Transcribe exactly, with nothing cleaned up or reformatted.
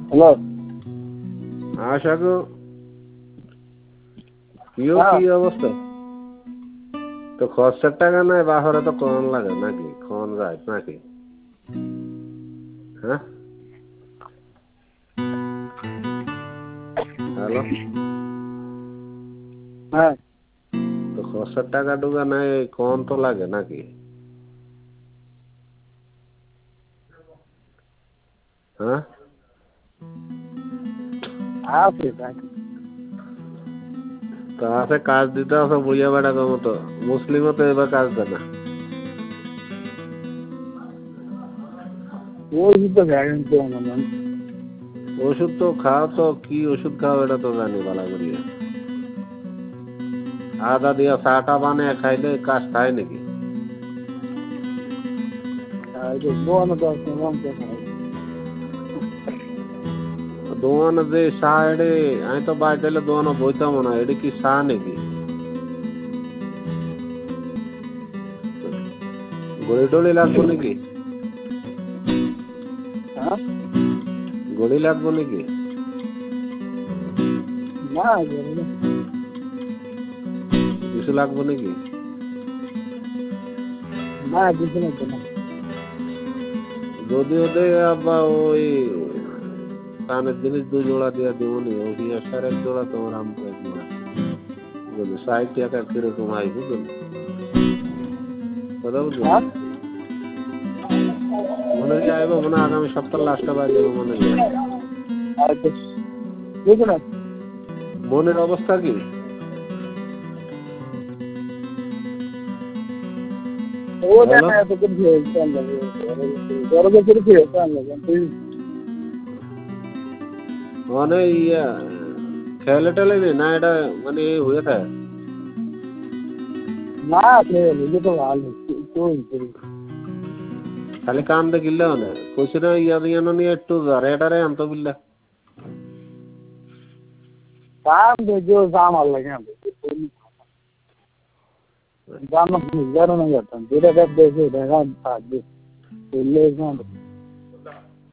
hello আশা গো কিও কি অবস্থা তো খরচার টাকা নাই বাহরে তো কোন লাগে নাকি কোন যায় নাকি হ্যাঁ হ্যালো হ্যাঁ তো খরচার টাকা ডুগা নাই কোন তো লাগে নাকি হ্যাঁ আছে তাতে কাজ দিতে আছে বুঝে বেড়া কম তো মুসলিমও তো এবার কাজ দেয় না ওষুধ তো গ্যারেন্টি মনে ওষুধ তো খাও তো কি ওষুধ খাও এটা তো জানি ভালো করিয়া আদা দিয়া চাটা বানিয়ে খাইলে কাজ খায় নাকি দোয়ানো যে চা এডে আমি তো বাইরে দিলে দোয়ানো বইতাম না এটা কি চা নাকি গড়ি টড়ি লাগবো নাকি গড়ি লাগবো নাকি না কিছু লাগবো নাকি না কিছু না যদি ওদের আবার ওই কানের জিনিস দু জোড়া দিয়ে দেবো নি ওই আসার এক জোড়া তোমার আম এক জোড়া বুঝলি ষাট টাকা কিরকম আই বুঝলি কথা বুঝলি মনে হয় আইব মনে আগামী সপ্তাহ লাস্টে বাইরে যাবো মনে হয় মনের অবস্থা কি মানে ইয়া খেলে টেলে নি না এটা মানে হয়ে থাকে না তো ভালো খালি কান দে গিল্লে মানে কইছে না ইয়া দিয়া নিয়ে একটু রেডারে আনতো বিল্লা কান দে जो सामान लगे जानो जानो नहीं जाता जेरा दे दे देखा था ले